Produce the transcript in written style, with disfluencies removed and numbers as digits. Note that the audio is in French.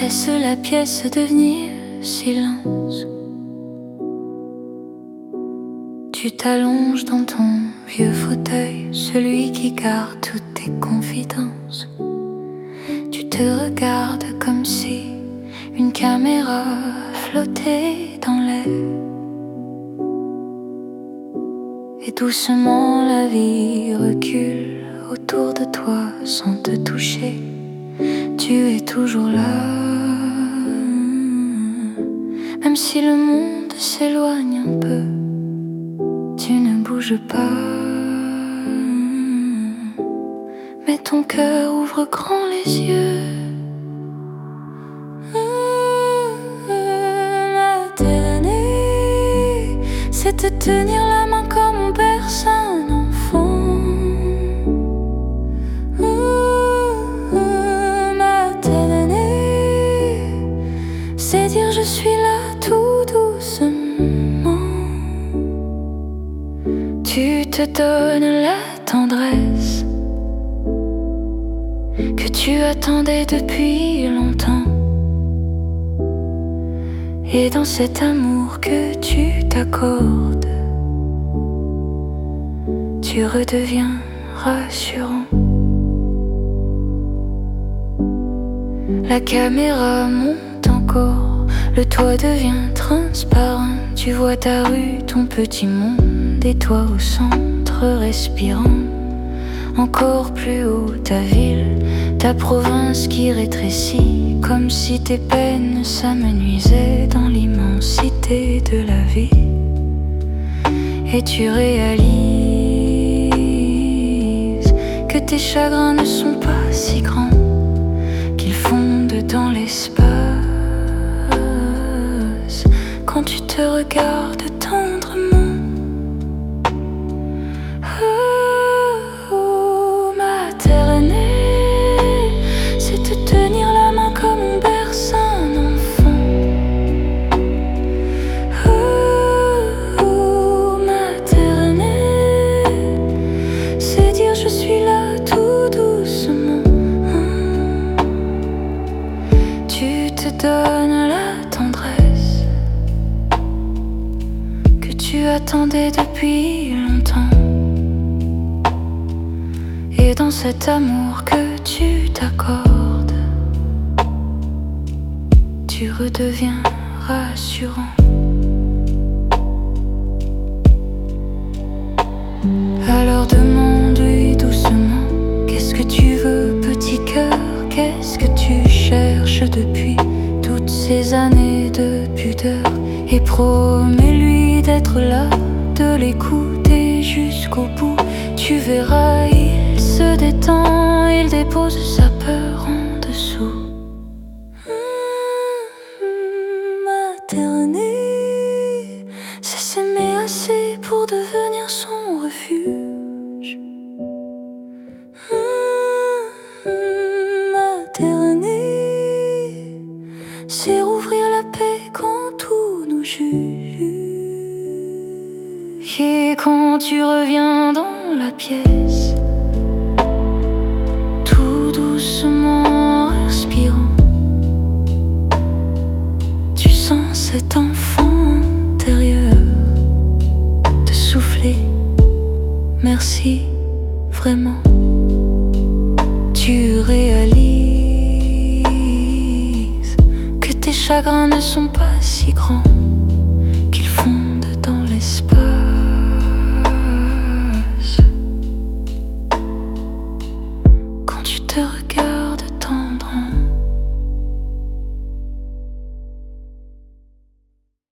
laisses la pièce devenir silence. Tu t'allonges dans ton vieux fauteuil, celui qui garde toutes tes confidences. Tu te regardes comme si une caméra flottait dans l'air. Et doucement la vie recule autour de toi sans te toucher. Tu es toujours là, même si le monde s'éloigne un peu. Tu ne bouges pas, mais ton cœur ouvre grand les yeux. Materner, c'est te tenir la main comme on berce un enfant. Materner, c'est dire je suis là tout doucement. Tu te donnes la tendresse que tu attendais depuis longtemps. Et dans cet amour que tu t'accordes, tu redeviens rassurant. La caméra monte encore, le toit devient transparent. Tu vois ta rue, ton petit monde, et toi au centre respirant. Encore plus haut ta ville, ta province qui rétrécit, comme si tes peines s'amenuisaient dans l'immensité de la vie. Et tu réalises que tes chagrins ne sont pas si grands, qu'ils fondent dans l'espace quand tu te regardes tendrement. Oh, materner, c'est te tenir la main comme on berce un enfant. Oh, materner, c'est dire je suis là tout doucement. Tu te donnes la tendresse que tu attendais depuis longtemps. Et dans cet amour que tu t'accordes, tu redeviens rassurant. Alors demande-lui doucement, qu'est-ce que tu veux, petit cœur? Qu'est-ce que tu cherches depuis toutes ces années de pudeur? Et promets-lui d'être là, de l'écouter jusqu'au bout. Tu verras, il se détend, il dépose sa peur en dessous. Materner, c'est s'aimer assez pour devenir son refuge. Materner, c'est rouvrir la paix quand tout nous juge. Et quand tu reviens dans la pièce, tout doucement respirant, tu sens cet enfant intérieur te souffler. Merci, vraiment. Tu réalises que tes chagrins ne sont pas si grands, qu'ils fondent dans l'espace